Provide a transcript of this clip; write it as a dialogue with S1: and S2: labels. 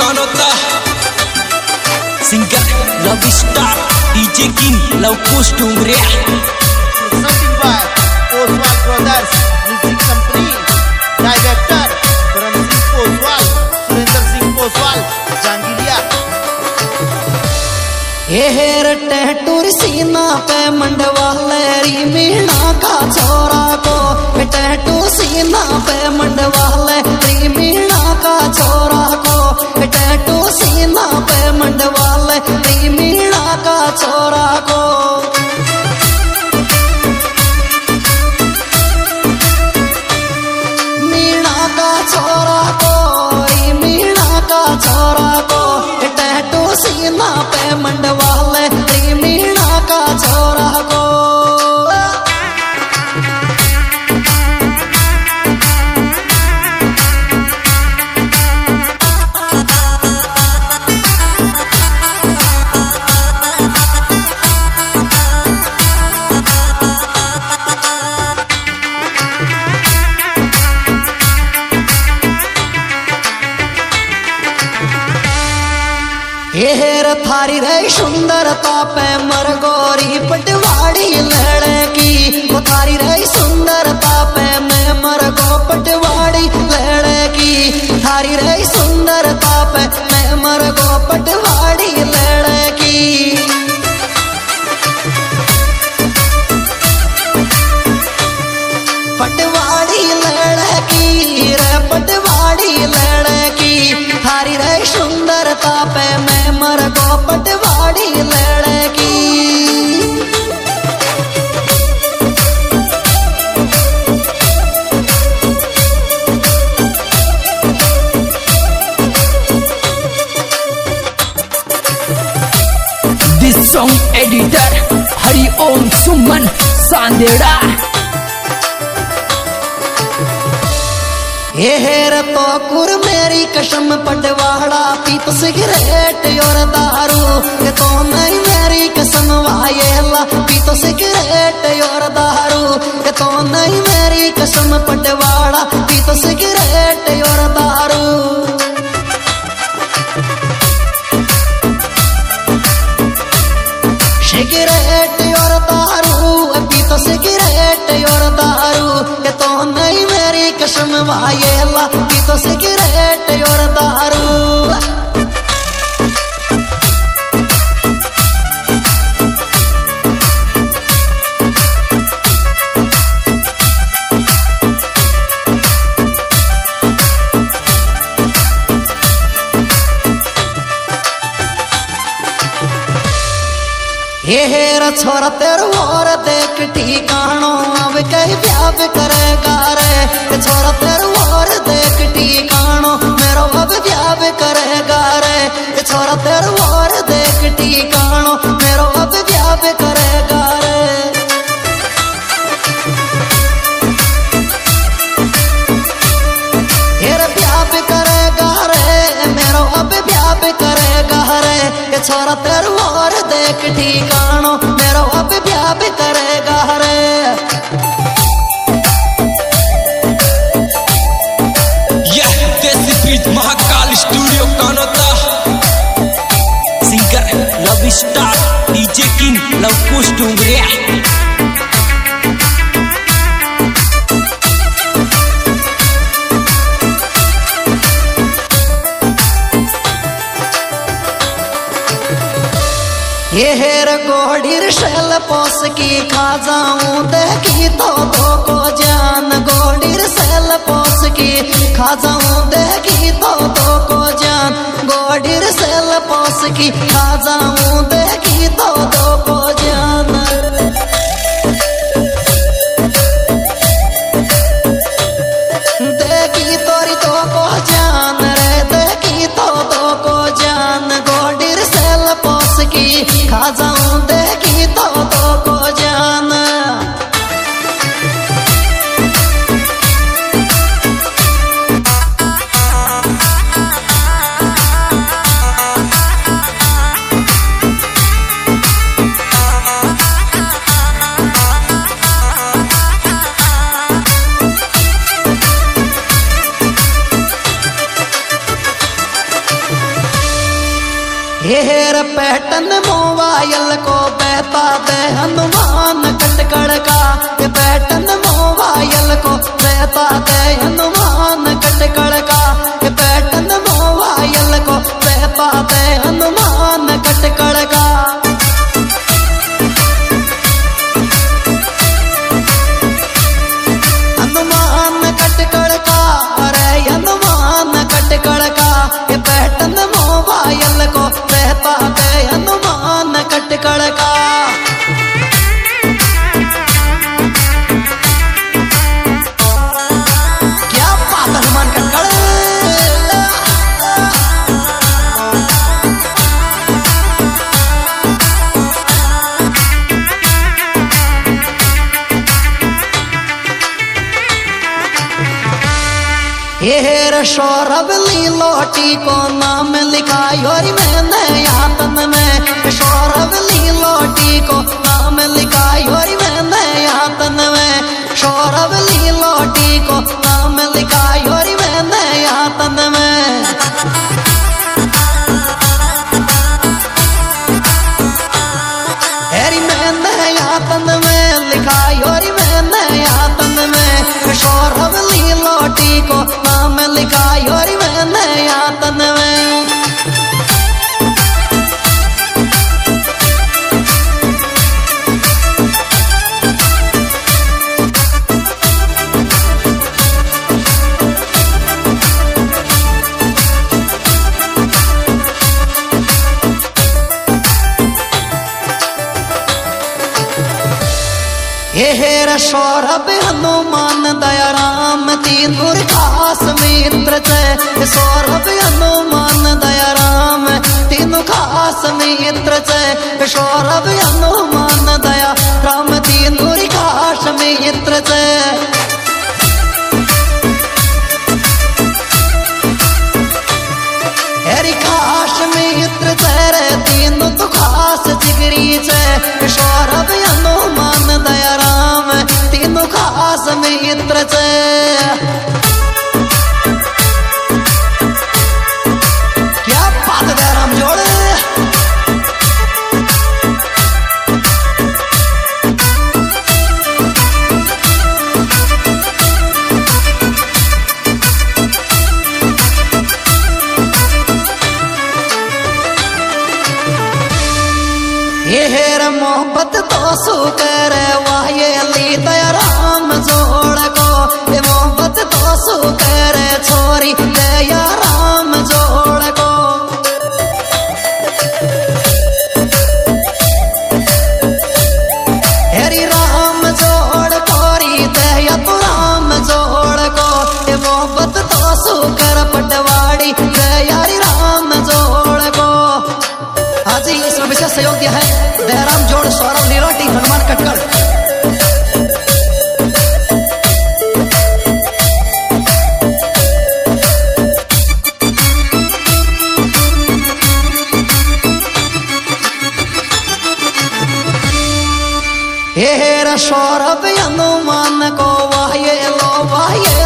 S1: कौन होता? Singer love star DJ king Luv Kush Dungariya.
S2: Presented by Poswal Brothers Music Company. Director Karan Singh Poswal, Surinder Singh Poswal, Jangiliya।
S3: हेर टहटूर सीना पे मंडवाले री मीणा का छोरा को, टहटू सीना पे मंडवाले री मीणा का छोरा को, टहटू सीना पे मंडवाले री मीणा का छोरा को। मीणा का छोरा को, मीणा का छोरा को, टहटू सीना पे मंडवाले री मीणा का छोरा को। हेर थारी रे सुंदरता पे मरगोरी पटवाड़ी लड़की, वो थारी रे सुंदरता पे मैं मरगो पटवाड़ी लड़की, थारी रे सुंदरता पे मैं मरगो पटवाड़ी लड़की। पटवाड़ी लड़की रे पटवाड़ी लड़की, थारी रे सुंदरता पे मैं मरगो पटवाड़ी लड़की।
S1: This song editor Hari Om Suman Sandera.
S3: हेर तो कुर मेरी कसम पटवाड़ा पीत सिगरेट और दारू, ये तो नहीं मेरी कसम वायेला पीत सिगरेट और दारू, ये तो नहीं मेरी कसम पटवाड़ा पीत सिगरेट और दारू। सिगरेट और दारू पीत सिगरेट और दारू, ये तो नहीं मेरी कसम वायेला पीत सिगरेट और दारू। हेर छोरा तेर और देख ठिकानो, अब कहीं ब्याह करेगा रे, छोरा तेर और देख ठिकानो, मेरो अब ब्याह करेगा रे, छोरा तेर और देख ठिकानो, मेरो अब ब्याह करेगा रे। हेर ब्याह करेगा रे, मेरो अब ब्याह करेगा रे, छोरा तेर और देख ठिकानो, मेरो अब ब्याह करेगा रे।
S1: यह देसी बीट महाकाल स्टूडियो कौन होता? Singer love star DJ king Luv Kush Dungariya.
S3: हेर गोड़ीर शैल पोस की खा जाऊं देखी तो को जान, गोड़ीर शैल पोस की खा जाऊं देखी तो को जान, गोड़ीर शैल पोस की खा जाऊं देखी तो को जान। देखी तोरी तो को जान रे, देखी तो को जान, गोड़ीर शैल पोस की खा जाऊं देखी तो को जान। पैटर्न मोबाइल को बहता दे हनुमान कटकड़ का, ये पैटर्न मोबाइल को बहता दे हनुमान कटकड़ का, ये पैटर्न मोबाइल को बहता दे हनुमान कटकड़ का। हनुमान कटकड़ का, अरे हनुमान कटकड़ का, ये पैटर्न मोबाइल को बहता दे हनुमान कटकड़ का। क्या बात हनुमान कटकड़। हेर सौरभ लीलोटी को नाम लिखा योरी मैंने यातन में, सौरभ लीलोटी को नाम लिखा योरी मैंने यातन में, सौरभ लीलोटी को नाम लिखा योरी मैंने यातन में। हेरी मैंने यातन में लिखा योरी मैंने यातन में, सौरभ लीलोटी को नाम लिखा योरी मैंने यातन में। हेर सौरभ हनुमान दयाराम तीनों खास मित्र थे, सौरभ हनुमान दयाराम तीनों खास मित्र थे, सौरभ हनुमान दया राम तीनों खास मित्र थे। हेरी खास मित्र तेरे तीनों तो खास जिगरी छे, सौरभ हनुमान दयाराम तीनों खास मित्र छे। क्या बात दयाराम जोड़। हेर मोहब्बत तो सु करे वाहे ली दयाराम जोड़ को, ये मोहब्बत तो सु करे छोरी दयाराम जोड़ को। हेरी राम जोड़ कोरी दया तो राम जोड़ को, ये मोहब्बत तो सु कर पटवाड़ी दयारी राम जोड़ को। आज ही इसमें विशेष सहयोग दिया है दयाराम जोड़ सौरभ लीलोटी हनुमान कटकड़। हेर सौरभ हनुमान को वाहे लो वाहे